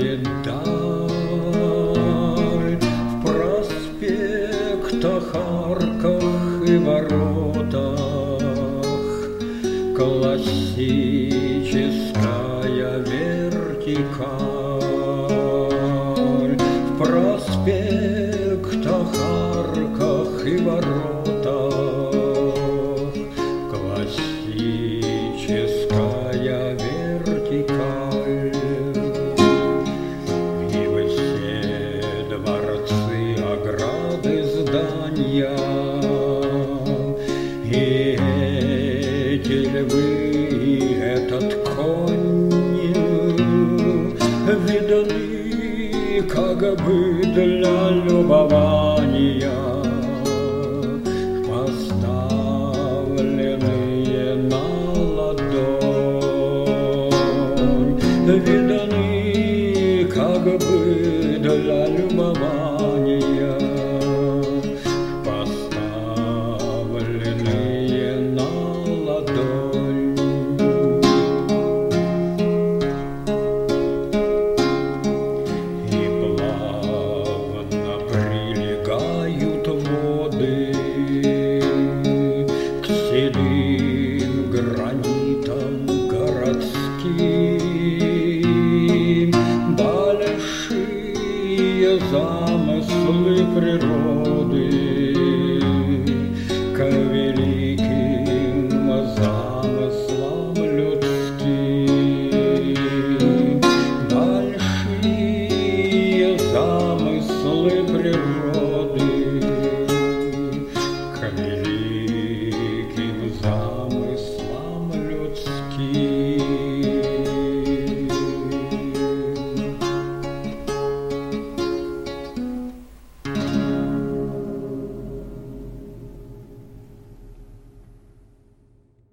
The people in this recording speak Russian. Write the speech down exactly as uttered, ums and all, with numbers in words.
даль, в проспектах, арках и воротах классическая вертикаль, в проспектах, арках и воротах классическая вертикаль. И вы все дворцы, ограды, здания, и эти львы, и этот конь видны как бы для любования, поставленные на ладонь, видны как бы для любования, поставленные на ладонь. И плавно прилегают воды к седым гранитам городским, большие замыслы природы к великим замыслам людским, большие замыслы природы